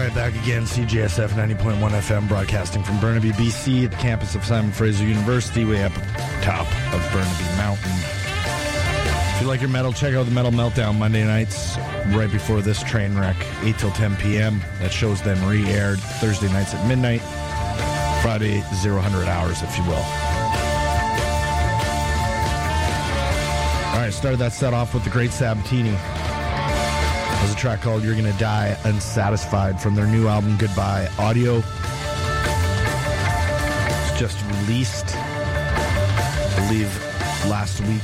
right, back again. CJSF 90.1 FM, broadcasting from Burnaby, BC, at the campus of Simon Fraser University, way up top of Burnaby Mountain. If you like your metal, check out the Metal Meltdown Monday nights, right before this train wreck, 8 till 10 p.m. That show's then re-aired Thursday nights at midnight, Friday 0-100 hours, if you will. All right, started that set off with the Great Sabatini. There's a track called You're Gonna Die Unsatisfied from their new album Goodbye Audio. It's just released, I believe, last week.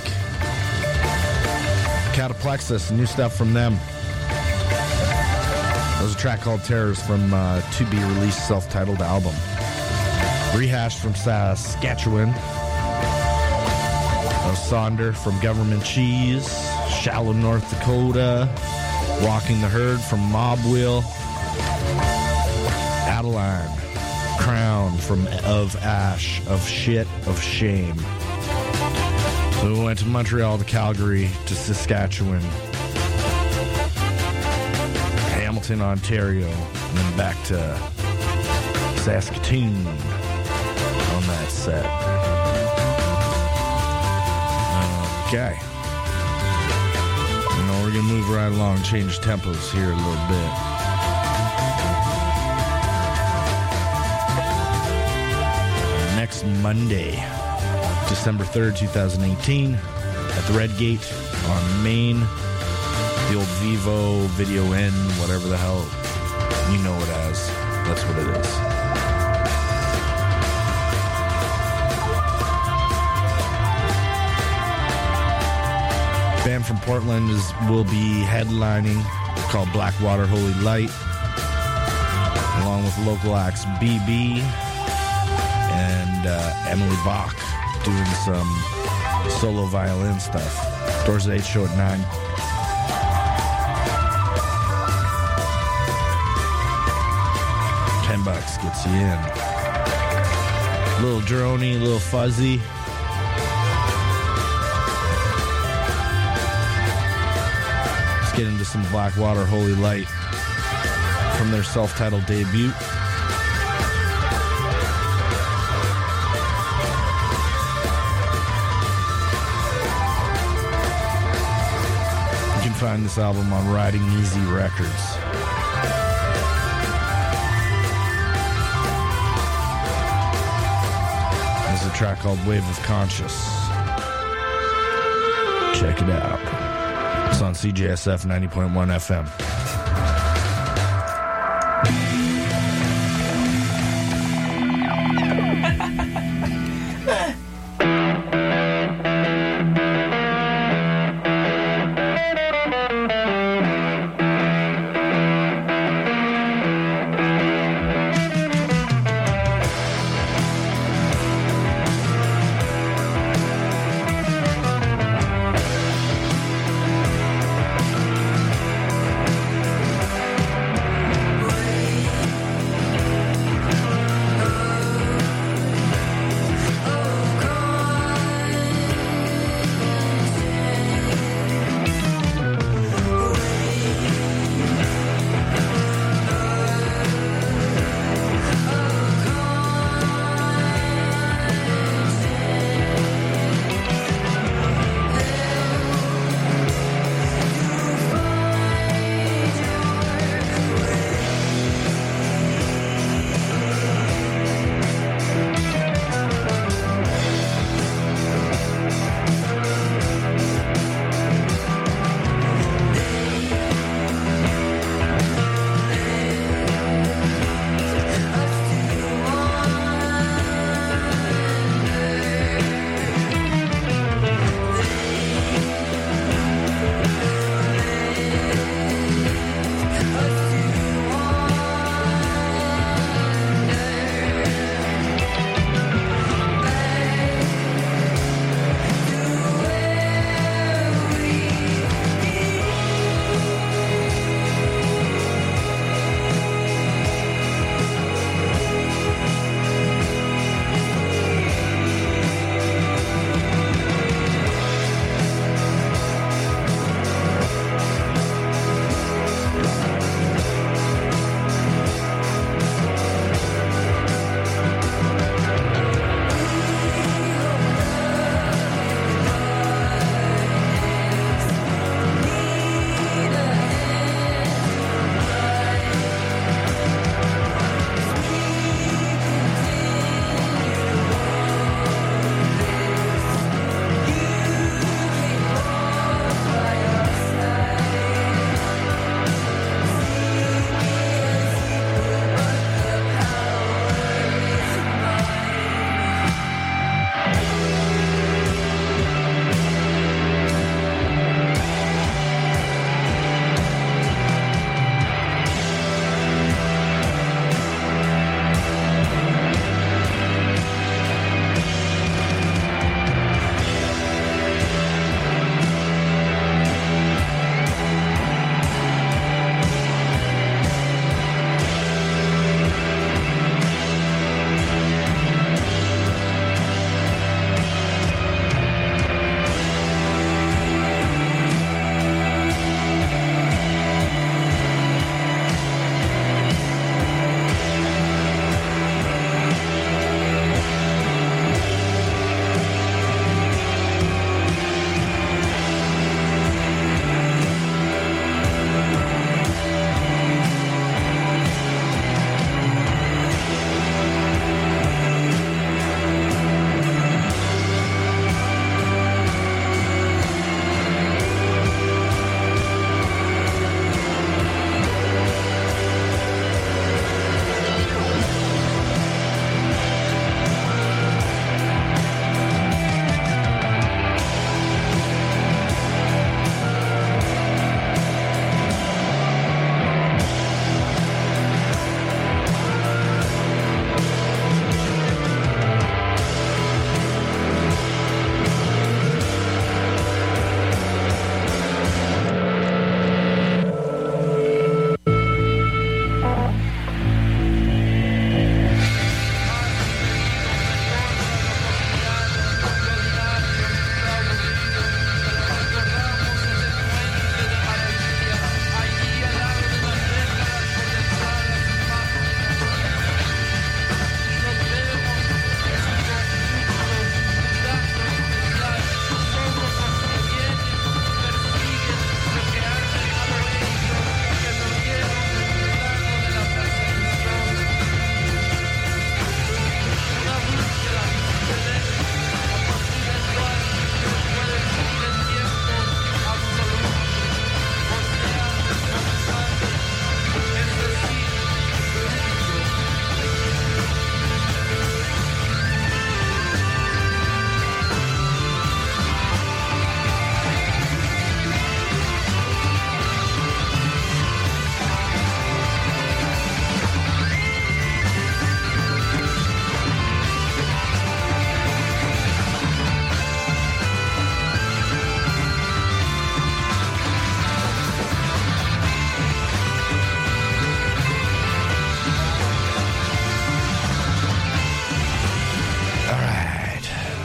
Cataplexus, new stuff from them. There's a track called Terrors from to-be-released self-titled album. Rehashed from Saskatchewan. Sonder from Government Cheese. Shallow, North Dakota. Walking the Herd from Mob Wheel. Adeline. Crown from Of Ash. Of Shit. Of Shame. So we went to Montreal to Calgary to Saskatchewan. Hamilton, Ontario. And then back to Saskatoon on that set. Okay. We're going to move right along, change tempos here a little bit. Next Monday, December 3rd, 2018, at the Red Gate on Main, the old Vivo, Video N, whatever the hell you know it as. That's what it is. Band from Portland will be headlining, called Blackwater Holy Light, along with local acts BB and Emily Bach doing some solo violin stuff. Doors at 8, show at 9. $10 gets you in. Little droney, little fuzzy. Get into some Blackwater Holy Light from their self-titled debut. You can find this album on Riding Easy Records. There's a track called Wave of Conscious. Check it out. It's on CJSF 90.1 FM.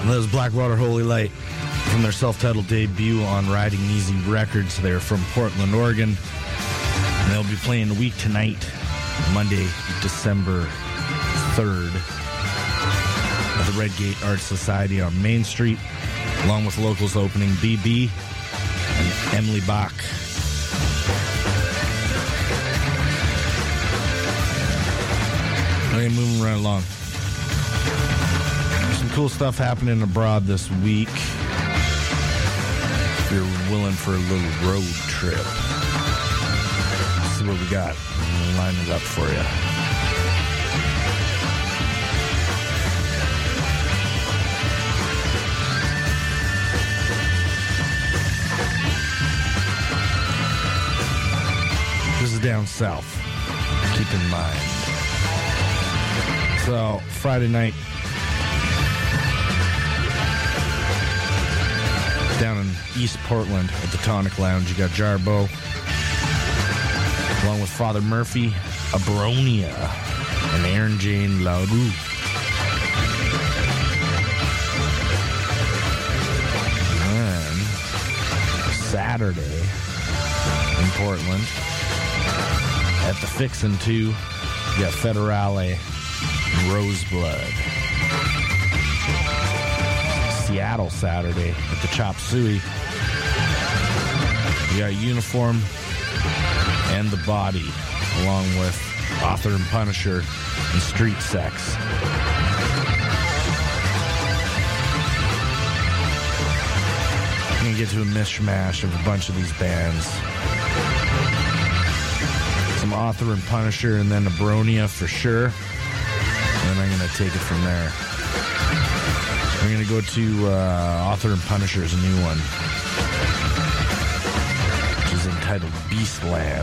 That was Blackwater Holy Light from their self-titled debut on Riding Easy Records. They're from Portland, Oregon. And they'll be playing a week tonight, Monday, December 3rd, at the Redgate Art Society on Main Street, along with locals opening BB and Emily Bach. Okay, moving right along. Some cool stuff happening abroad this week. If you're willing for a little road trip, let's see what we got. We'll line it up for you. This is down south. Keep in mind. So, Friday night, down in East Portland at the Tonic Lounge, you got Jarbo, along with Father Murphy, Abronia, and Aaron Jane LaRue. And Saturday in Portland, at the Fixin' 2, you got Federale, Roseblood. Seattle Saturday at the Chop Suey. You got Uniform and The Body, along with Author and Punisher and Street Sex. I'm going to get to a mishmash of a bunch of these bands. Some Author and Punisher, and then Abronia for sure. And then I'm going to take it from there. We're going to go to Author and Punisher's new one, which is entitled Beastland.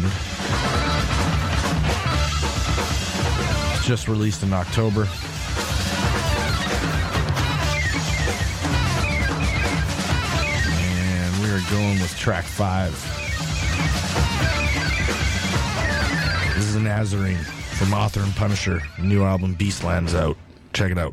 It's just released in October. And we are going with track 5. This is a Nazarene from Author and Punisher. New album Beastland's out. Check it out.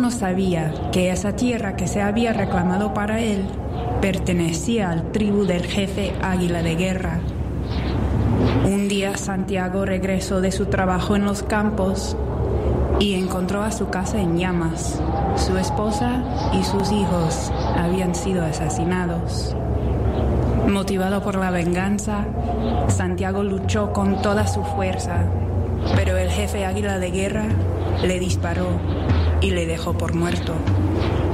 no sabía que esa tierra que se había reclamado para él pertenecía al tribu del jefe Águila de Guerra. Un día Santiago regresó de su trabajo en los campos y encontró a su casa en llamas. Su esposa y sus hijos habían sido asesinados. Motivado por la venganza, Santiago luchó con toda su fuerza, pero el jefe Águila de Guerra le disparó y le dejó por muerto.